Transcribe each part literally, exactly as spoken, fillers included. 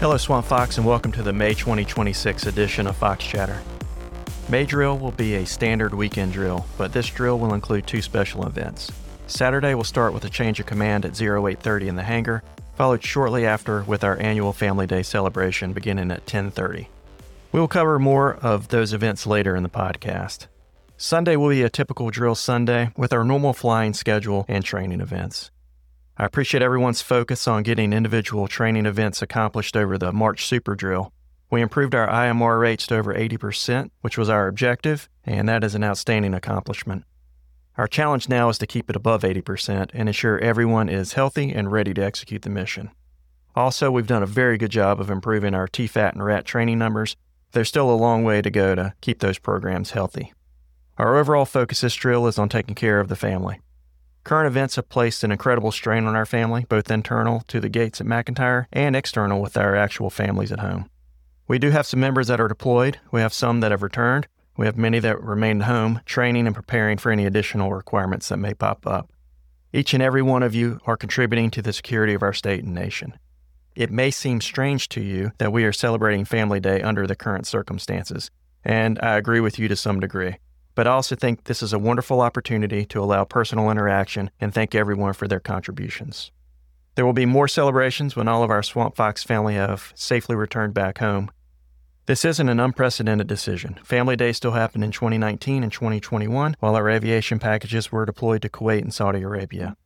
Hello, Swamp Fox, and welcome to the May twenty twenty-six edition of Fox Chatter. May Drill will be a standard weekend drill, but this drill will include two special events. Saturday will start with a change of command at oh eight thirty in the hangar, followed shortly after with our annual Family Day celebration beginning at ten thirty. We will cover more of those events later in the podcast. Sunday will be a typical drill Sunday with our normal flying schedule and training events. I appreciate everyone's focus on getting individual training events accomplished over the March Super Drill. We improved our I M R rates to over eighty percent, which was our objective, and that is an outstanding accomplishment. Our challenge now is to keep it above eighty percent and ensure everyone is healthy and ready to execute the mission. Also, we've done a very good job of improving our T FAT and R A T training numbers. There's still a long way to go to keep those programs healthy. Our overall focus this drill is on taking care of the family. Current events have placed an incredible strain on our family, both internal to the gates at McEntire and external with our actual families at home. We do have some members that are deployed. We have some that have returned. We have many that remain home, training and preparing for any additional requirements that may pop up. Each and every one of you are contributing to the security of our state and nation. It may seem strange to you that we are celebrating Family Day under the current circumstances, and I agree with you to some degree. But I also think this is a wonderful opportunity to allow personal interaction and thank everyone for their contributions. There will be more celebrations when all of our Swamp Fox family have safely returned back home. This isn't an unprecedented decision. Family Day still happened in twenty nineteen and twenty twenty-one, while our aviation packages were deployed to Kuwait and Saudi Arabia.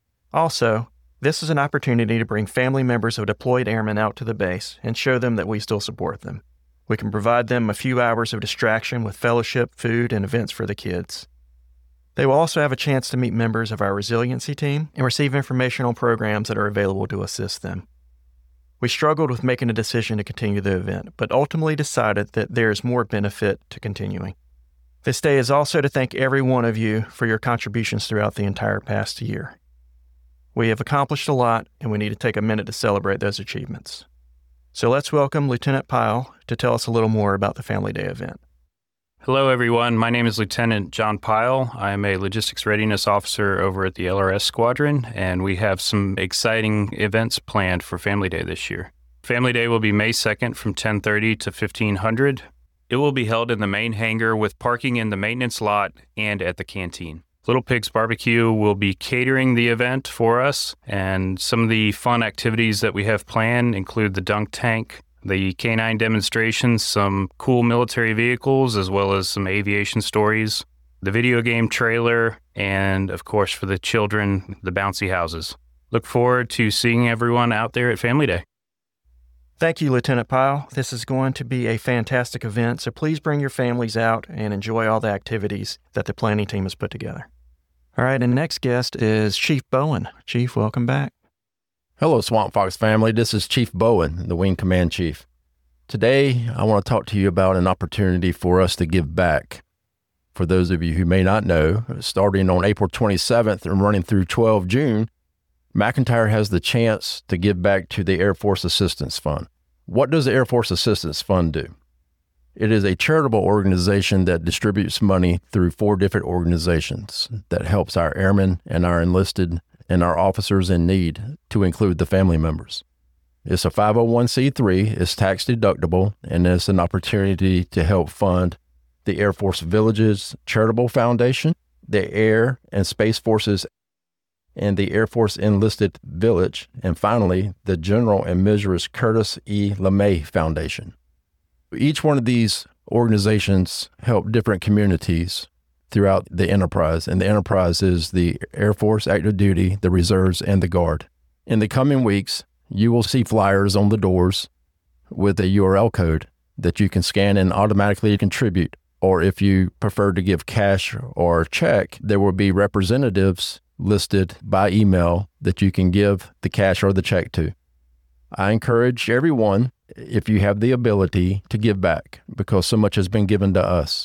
Also, this is an opportunity to bring family members of deployed airmen out to the base and show them that we still support them. We can provide them a few hours of distraction with fellowship, food, and events for the kids. They will also have a chance to meet members of our resiliency team and receive information on programs that are available to assist them. We struggled with making a decision to continue the event, but ultimately decided that there is more benefit to continuing. This day is also to thank every one of you for your contributions throughout the entire past year. We have accomplished a lot, and we need to take a minute to celebrate those achievements. So let's welcome Lieutenant Pyle to tell us a little more about the Family Day event. Hello, everyone. My name is Lieutenant John Pyle. I am a Logistics Readiness Officer over at the L R S Squadron, and we have some exciting events planned for Family Day this year. Family Day will be May second from ten thirty to fifteen hundred. It will be held in the main hangar with parking in the maintenance lot and at the canteen. Little Pigs Barbecue will be catering the event for us, and some of the fun activities that we have planned include the dunk tank, the K nine demonstrations, some cool military vehicles, as well as some aviation stories, the video game trailer, and, of course, for the children, the bouncy houses. Look forward to seeing everyone out there at Family Day. Thank you, Lieutenant Pyle. This is going to be a fantastic event, so please bring your families out and enjoy all the activities that the planning team has put together. All right, and the next guest is Chief Bowen. Chief, welcome back. Hello, Swamp Fox family. This is Chief Bowen, the Wing Command Chief. Today, I want to talk to you about an opportunity for us to give back. For those of you who may not know, starting on April twenty-seventh and running through the twelfth of June, McEntire has the chance to give back to the Air Force Assistance Fund. What does the Air Force Assistance Fund do? It is a charitable organization that distributes money through four different organizations that helps our airmen and our enlisted and our officers in need, to include the family members. It's a five oh one c three, it's tax deductible, and it's an opportunity to help fund the Air Force Villages Charitable Foundation, the Air and Space Forces, and the Air Force Enlisted Village, and finally, the General and Missus Curtis E. LeMay Foundation. Each one of these organizations help different communities throughout the enterprise, and the enterprise is the Air Force, Active Duty, the Reserves, and the Guard. In the coming weeks, you will see flyers on the doors with a U R L code that you can scan and automatically contribute, or if you prefer to give cash or check, there will be representatives listed by email that you can give the cash or the check to. I encourage everyone, if you have the ability, to give back, because so much has been given to us.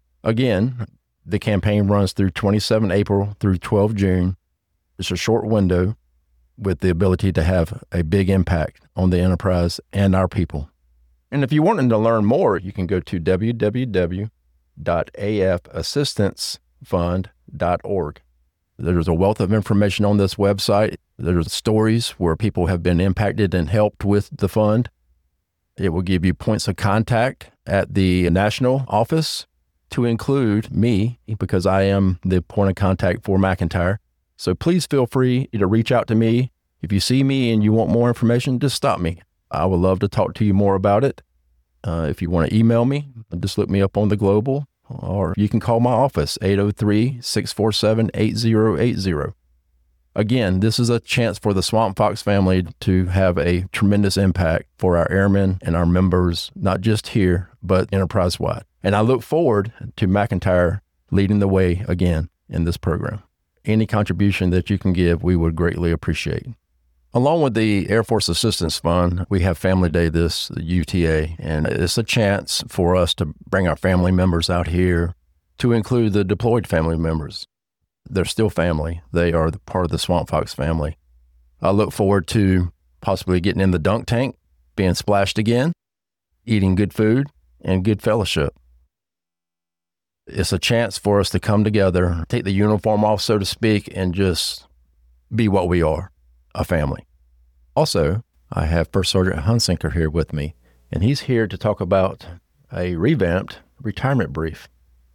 Again, the campaign runs through the twenty-seventh of April through the twelfth of June. It's a short window with the ability to have a big impact on the enterprise and our people. And if you wanted to learn more, you can go to w w w dot a f assistance fund dot org. There's a wealth of information on this website. There's stories where people have been impacted and helped with the fund. It will give you points of contact at the national office to include me because I am the point of contact for McIntyre. So please feel free to reach out to me. If you see me and you want more information, just stop me. I would love to talk to you more about it. Uh, if you want to email me, just look me up on the Global, or you can call my office, eight oh three, six four seven, eight oh eight oh. Again, this is a chance for the Swamp Fox family to have a tremendous impact for our airmen and our members, not just here, but enterprise-wide. And I look forward to McIntyre leading the way again in this program. Any contribution that you can give, we would greatly appreciate. Along with the Air Force Assistance Fund, we have Family Day this U T A, and it's a chance for us to bring our family members out here to include the deployed family members. They're still family. They are the part of the Swamp Fox family. I look forward to possibly getting in the dunk tank, being splashed again, eating good food, and good fellowship. It's a chance for us to come together, take the uniform off, so to speak, and just be what we are, a family. Also, I have First Sergeant Hunsinker here with me, and he's here to talk about a revamped retirement brief.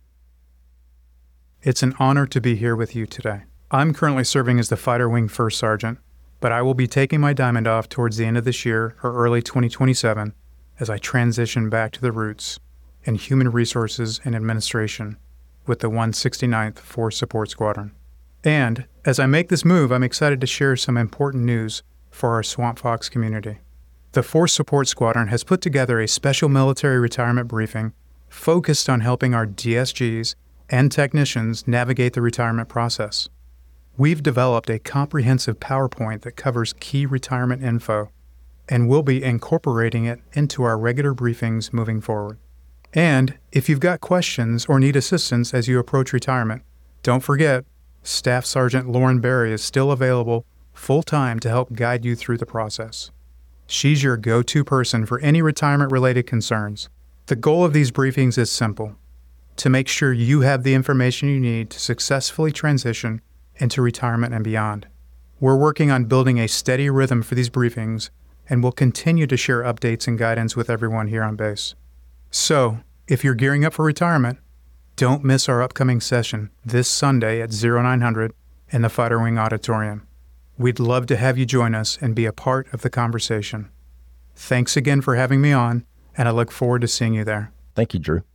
It's an honor to be here with you today. I'm currently serving as the Fighter Wing First Sergeant, but I will be taking my diamond off towards the end of this year or early twenty twenty-seven as I transition back to the roots in human resources and administration with the one hundred sixty-ninth Force Support Squadron. And as I make this move, I'm excited to share some important news for our Swamp Fox community. The Force Support Squadron has put together a special military retirement briefing focused on helping our D S Gs and technicians navigate the retirement process. We've developed a comprehensive PowerPoint that covers key retirement info, and we'll be incorporating it into our regular briefings moving forward. And if you've got questions or need assistance as you approach retirement, don't forget, Staff Sergeant Lauren Berry is still available full-time to help guide you through the process. She's your go-to person for any retirement-related concerns. The goal of these briefings is simple: to make sure you have the information you need to successfully transition into retirement and beyond. We're working on building a steady rhythm for these briefings, and we'll continue to share updates and guidance with everyone here on base. So, if you're gearing up for retirement, don't miss our upcoming session this Sunday at oh nine hundred in the Fighter Wing Auditorium. We'd love to have you join us and be a part of the conversation. Thanks again for having me on, and I look forward to seeing you there. Thank you, Drew.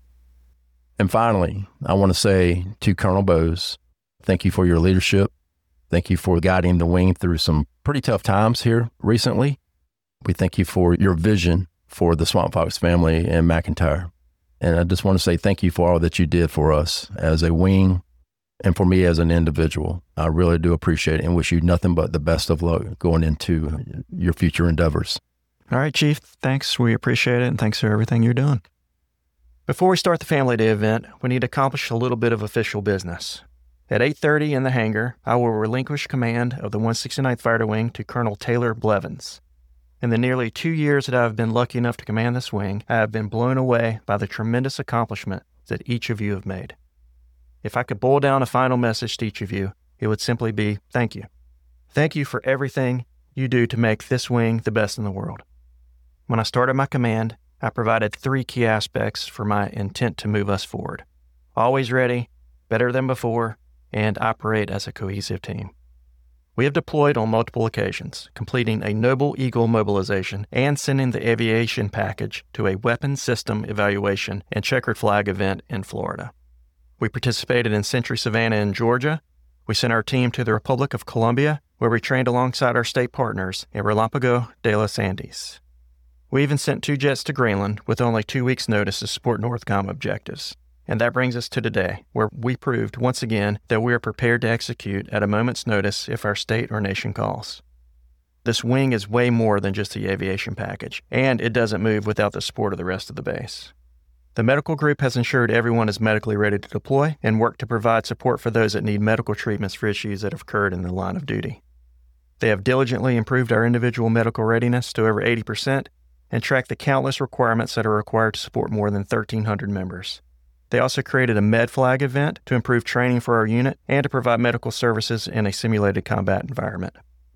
And finally, I want to say to Colonel Bowes, thank you for your leadership. Thank you for guiding the wing through some pretty tough times here recently. We thank you for your vision for the Swamp Fox family and McIntyre. And I just want to say thank you for all that you did for us as a wing and for me as an individual. I really do appreciate it and wish you nothing but the best of luck going into your future endeavors. All right, Chief. Thanks. We appreciate it, and thanks for everything you're doing. Before we start the Family Day event, we need to accomplish a little bit of official business. At eight thirty in the hangar, I will relinquish command of the one hundred sixty-ninth Fighter Wing to Colonel Taylor Blevins. In the nearly two years that I have been lucky enough to command this wing, I have been blown away by the tremendous accomplishment that each of you have made. If I could boil down a final message to each of you, it would simply be thank you. Thank you for everything you do to make this wing the best in the world. When I started my command, I provided three key aspects for my intent to move us forward: always ready, better than before, and operate as a cohesive team. We have deployed on multiple occasions, completing a Noble Eagle mobilization and sending the aviation package to a weapons system evaluation and checkered flag event in Florida. We participated in Century Savannah in Georgia. We sent our team to the Republic of Colombia, where we trained alongside our state partners in Relampago de los Andes. We even sent two jets to Greenland with only two weeks' notice to support NORTHCOM objectives. And that brings us to today, where we proved once again that we are prepared to execute at a moment's notice if our state or nation calls. This wing is way more than just the aviation package, and it doesn't move without the support of the rest of the base. The medical group has ensured everyone is medically ready to deploy and work to provide support for those that need medical treatments for issues that have occurred in the line of duty. They have diligently improved our individual medical readiness to over eighty percent and tracked the countless requirements that are required to support more than thirteen hundred members. They also created a Med Flag event to improve training for our unit and to provide medical services in a simulated combat environment.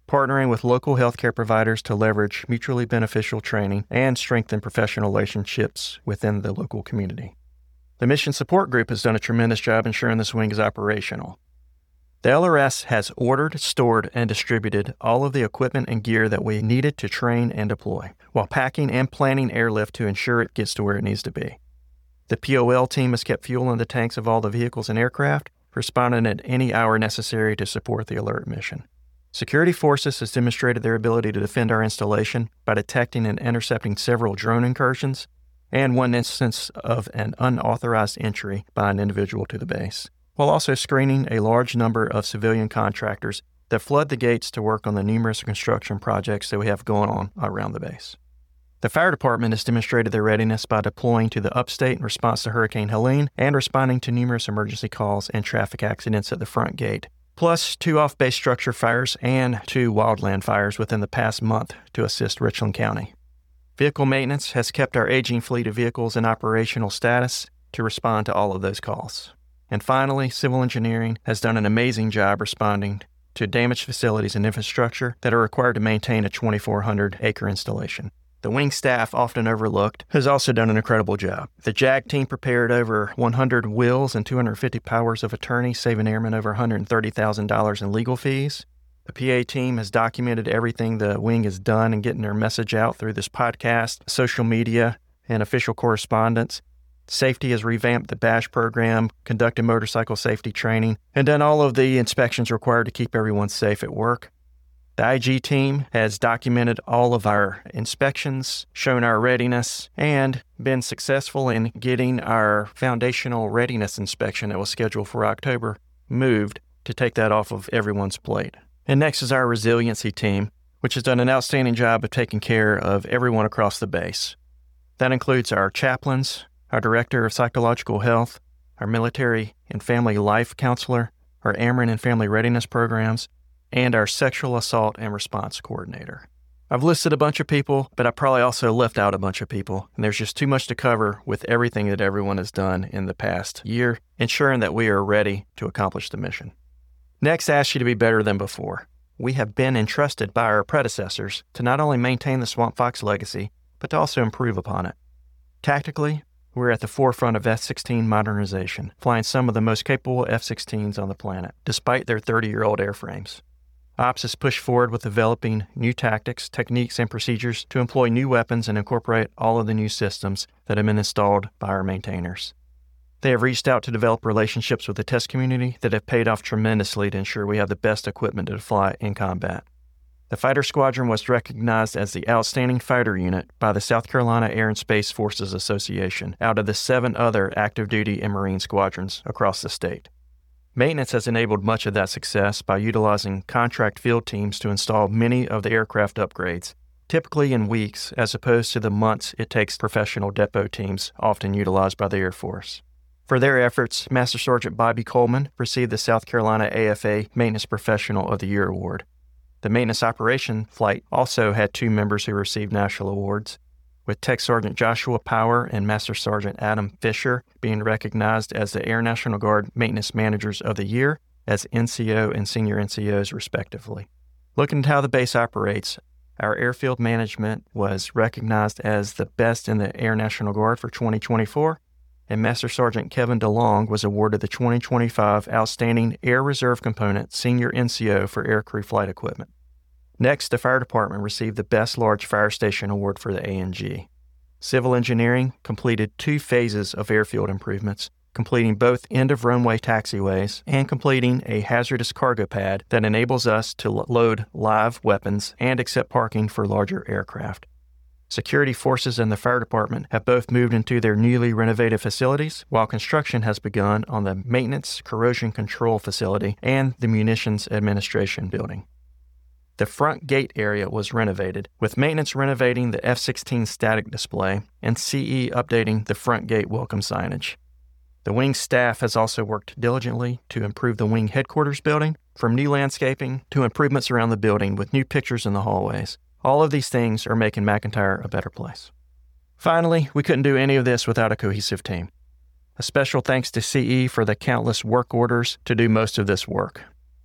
partnering with local healthcare providers to leverage mutually beneficial training and strengthen professional relationships within the local community. The Mission Support Group has done a tremendous job ensuring this wing is operational. The L R S has ordered, stored, and distributed all of the equipment and gear that we needed to train and deploy, while packing and planning airlift to ensure it gets to where it needs to be. The P O L team has kept fuel in the tanks of all the vehicles and aircraft, responding at any hour necessary to support the alert mission. Security Forces has demonstrated their ability to defend our installation by detecting and intercepting several drone incursions and one instance of an unauthorized entry by an individual to the base, while also screening a large number of civilian contractors that flood the gates to work on the numerous construction projects that we have going on around the base. The fire department has demonstrated their readiness by deploying to the upstate in response to Hurricane Helene and responding to numerous emergency calls and traffic accidents at the front gate, plus two off-base structure fires and two wildland fires within the past month to assist Richland County. Vehicle maintenance has kept our aging fleet of vehicles in operational status to respond to all of those calls. And finally, civil engineering has done an amazing job responding to damaged facilities and infrastructure that are required to maintain a twenty-four hundred acre installation. The wing staff, often overlooked, has also done an incredible job. The JAG team prepared over one hundred wills and two hundred fifty powers of attorney, saving airmen over one hundred thirty thousand dollars in legal fees. The P A team has documented everything the wing has done and getting their message out through this podcast, social media, and official correspondence. Safety has revamped the BASH program, conducted motorcycle safety training, and done all of the inspections required to keep everyone safe at work. The I G team has documented all of our inspections, shown our readiness, and been successful in getting our foundational readiness inspection that was scheduled for October moved to take that off of everyone's plate. And next is our resiliency team, which has done an outstanding job of taking care of everyone across the base. That includes our chaplains, our director of psychological health, our military and family life counselor, our Ameren and family readiness programs, and our sexual assault and response coordinator. I've listed a bunch of people, but I probably also left out a bunch of people, and there's just too much to cover with everything that everyone has done in the past year, ensuring that we are ready to accomplish the mission. Next, I ask you to be better than before. We have been entrusted by our predecessors to not only maintain the Swamp Fox legacy, but to also improve upon it. Tactically, we're at the forefront of F sixteen modernization, flying some of the most capable F sixteens on the planet, despite their thirty-year-old airframes. Ops has pushed forward with developing new tactics, techniques, and procedures to employ new weapons and incorporate all of the new systems that have been installed by our maintainers. They have reached out to develop relationships with the test community that have paid off tremendously to ensure we have the best equipment to fly in combat. The Fighter Squadron was recognized as the Outstanding Fighter Unit by the South Carolina Air and Space Forces Association out of the seven other active duty and Marine squadrons across the state. Maintenance has enabled much of that success by utilizing contract field teams to install many of the aircraft upgrades, typically in weeks as opposed to the months it takes professional depot teams often utilized by the Air Force. For their efforts, Master Sergeant Bobby Coleman received the South Carolina A F A Maintenance Professional of the Year award. The maintenance operation flight also had two members who received national awards, with Tech Sergeant Joshua Power and Master Sergeant Adam Fisher being recognized as the Air National Guard Maintenance Managers of the Year as N C O and Senior N C Os respectively. Looking at how the base operates, our airfield management was recognized as the best in the Air National Guard for twenty twenty-four, and Master Sergeant Kevin DeLong was awarded the twenty twenty-five Outstanding Air Reserve Component Senior N C O for Aircrew Flight Equipment. Next, the Fire Department received the Best Large Fire Station Award for the A N G. Civil Engineering completed two phases of airfield improvements, completing both end-of-runway taxiways and completing a hazardous cargo pad that enables us to load live weapons and accept parking for larger aircraft. Security Forces and the Fire Department have both moved into their newly renovated facilities, while construction has begun on the Maintenance Corrosion Control Facility and the Munitions Administration Building. The front gate area was renovated, with maintenance renovating the F sixteen static display and C E updating the front gate welcome signage. The wing staff has also worked diligently to improve the wing headquarters building, from new landscaping to improvements around the building with new pictures in the hallways. All of these things are making McEntire a better place. Finally, we couldn't do any of this without a cohesive team. A special thanks to C E for the countless work orders to do most of this work.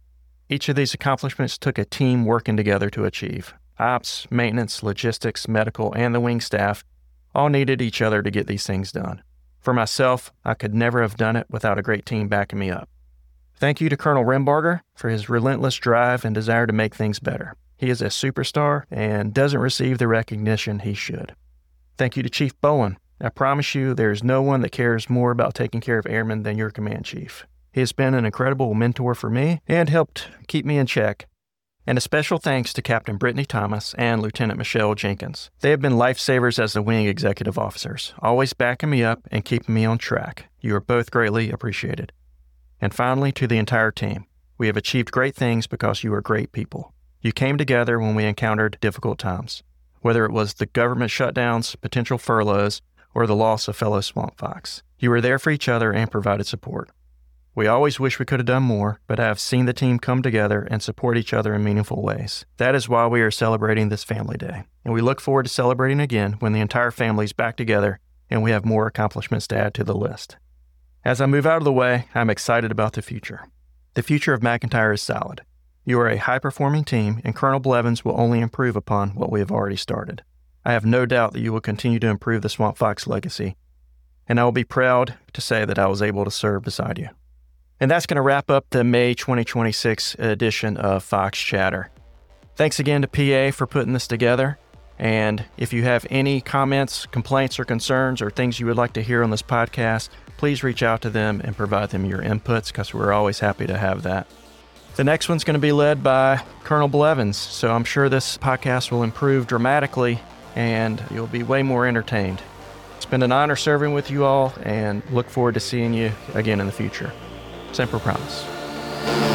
Each of these accomplishments took a team working together to achieve. Ops, maintenance, logistics, medical, and the wing staff all needed each other to get these things done. For myself, I could never have done it without a great team backing me up. Thank you to Colonel Rembarger for his relentless drive and desire to make things better. He is a superstar and doesn't receive the recognition he should. Thank you to Chief Bowen. I promise you there is no one that cares more about taking care of airmen than your command chief. He has been an incredible mentor for me and helped keep me in check. And a special thanks to Captain Brittany Thomas and Lieutenant Michelle Jenkins. They have been lifesavers as the wing executive officers, always backing me up and keeping me on track. You are both greatly appreciated. And finally, to the entire team, we have achieved great things because you are great people. You came together when we encountered difficult times, whether it was the government shutdowns, potential furloughs, or the loss of fellow Swamp Fox. You were there for each other and provided support. We always wish we could have done more, but I have seen the team come together and support each other in meaningful ways. That is why we are celebrating this Family Day, and we look forward to celebrating again when the entire family is back together and we have more accomplishments to add to the list. As I move out of the way, I'm excited about the future. The future of McEntire is solid. You are a high-performing team, and Colonel Blevins will only improve upon what we have already started. I have no doubt that you will continue to improve the Swamp Fox legacy, and I will be proud to say that I was able to serve beside you. And that's going to wrap up the May twenty twenty-six edition of Fox Chatter. Thanks again to P A for putting this together. And if you have any comments, complaints, or concerns, or things you would like to hear on this podcast, please reach out to them and provide them your inputs, because we're always happy to have that. The next one's going to be led by Colonel Blevins, so I'm sure this podcast will improve dramatically and you'll be way more entertained. It's been an honor serving with you all, and look forward to seeing you again in the future. Semper Promise.